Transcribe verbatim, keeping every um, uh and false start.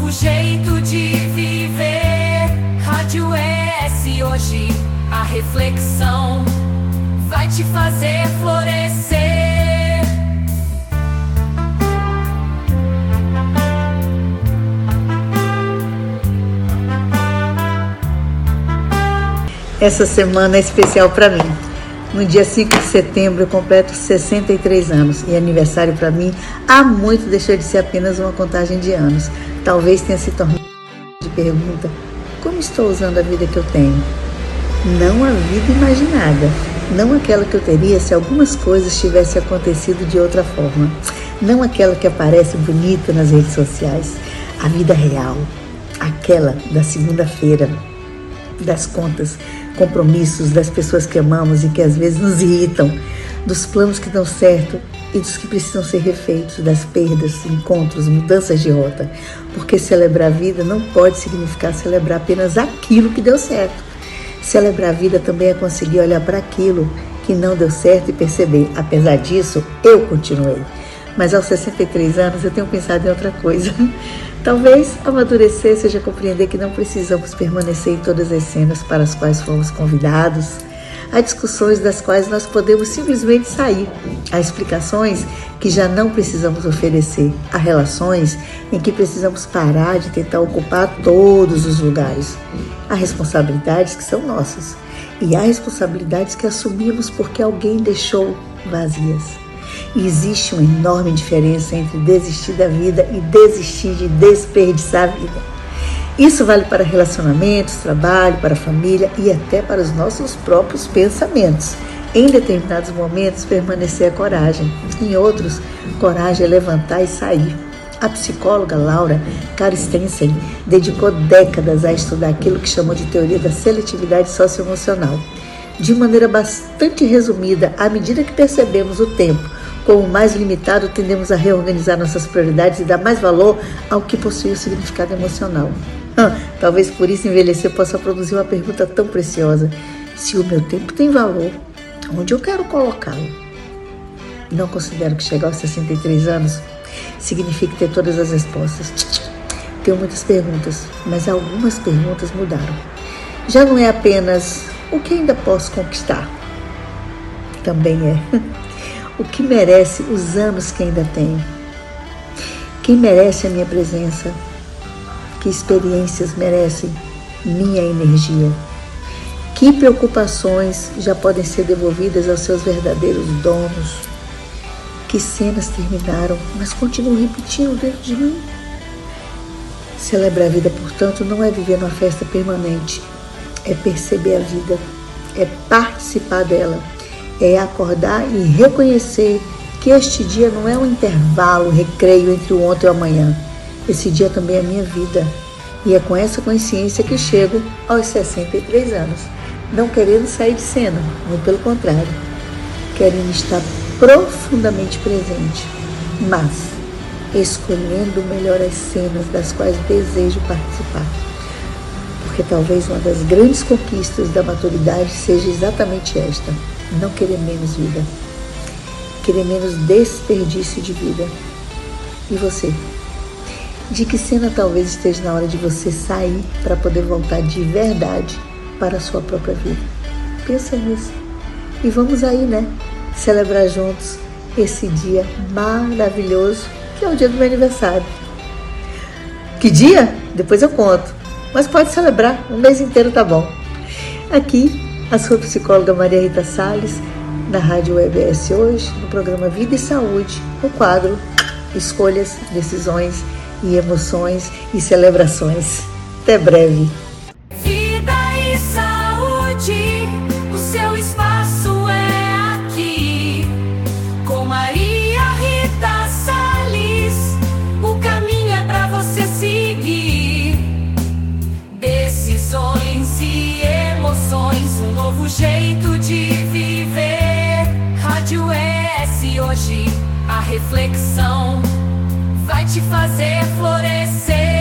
novo jeito de viver. Rádio E S hoje, a reflexão vai te fazer florescer. Essa semana é especial para mim. No dia cinco de setembro eu completo sessenta e três anos e aniversário para mim há muito deixou de ser apenas uma contagem de anos. Talvez tenha se tornado de pergunta: como estou usando a vida que eu tenho? Não a vida imaginada, não aquela que eu teria se algumas coisas tivessem acontecido de outra forma, não aquela que aparece bonita nas redes sociais, a vida real, aquela da segunda-feira, das contas, compromissos, das pessoas que amamos e que às vezes nos irritam, dos planos que dão certo e dos que precisam ser refeitos, das perdas, encontros, mudanças de rota. Porque celebrar a vida não pode significar celebrar apenas aquilo que deu certo. Celebrar a vida também é conseguir olhar para aquilo que não deu certo e perceber: apesar disso, eu continuei. Mas aos sessenta e três anos eu tenho pensado em outra coisa. Talvez amadurecer seja compreender que não precisamos permanecer em todas as cenas para as quais fomos convidados. Há discussões das quais nós podemos simplesmente sair. Há explicações que já não precisamos oferecer. Há relações em que precisamos parar de tentar ocupar todos os lugares. Há responsabilidades que são nossas. E há responsabilidades que assumimos porque alguém deixou vazias. E existe uma enorme diferença entre desistir da vida e desistir de desperdiçar a vida. Isso vale para relacionamentos, trabalho, para a família e até para os nossos próprios pensamentos. Em determinados momentos, permanecer é coragem. Em outros, coragem é levantar e sair. A psicóloga Laura Carstensen dedicou décadas a estudar aquilo que chamou de teoria da seletividade socioemocional. De maneira bastante resumida, à medida que percebemos o tempo como mais limitado, tendemos a reorganizar nossas prioridades e dar mais valor ao que possui o significado emocional. Ah, talvez por isso envelhecer possa produzir uma pergunta tão preciosa: se o meu tempo tem valor, onde eu quero colocá-lo? Não considero que chegar aos sessenta e três anos signifique ter todas as respostas. Tenho muitas perguntas, mas algumas perguntas mudaram. Já não é apenas o que ainda posso conquistar. Também é o que merece os anos que ainda tenho. Quem merece a minha presença? Que experiências merecem minha energia? Que preocupações já podem ser devolvidas aos seus verdadeiros donos? Que cenas terminaram, mas continuam repetindo dentro de mim? Celebrar a vida, portanto, não é viver numa festa permanente. É perceber a vida, é participar dela, é acordar e reconhecer que este dia não é um intervalo, um recreio entre o ontem e o amanhã. Esse dia também é a minha vida. E é com essa consciência que chego aos sessenta e três anos, não querendo sair de cena, muito pelo contrário, querendo estar profundamente presente, mas escolhendo melhor as cenas das quais desejo participar. Porque talvez uma das grandes conquistas da maturidade seja exatamente esta: não querer menos vida, querer menos desperdício de vida. E você? De que cena talvez esteja na hora de você sair para poder voltar de verdade para a sua própria vida? Pensa nisso. E vamos aí, né? Celebrar juntos esse dia maravilhoso que é o dia do meu aniversário. Que dia? Depois eu conto. Mas pode celebrar, um mês inteiro tá bom. Aqui, a sua psicóloga Maria Rita Salles, na Rádio E S hoje, no programa Vida e Saúde, no quadro Escolhas, Decisões e Emoções e Celebrações. Até breve. Vida e saúde, o seu espaço é aqui. Com Maria Rita Salles, o caminho é pra você seguir. Decisões e emoções, um novo jeito de viver. Rádio E S hoje, a reflexão vai te fazer florescer.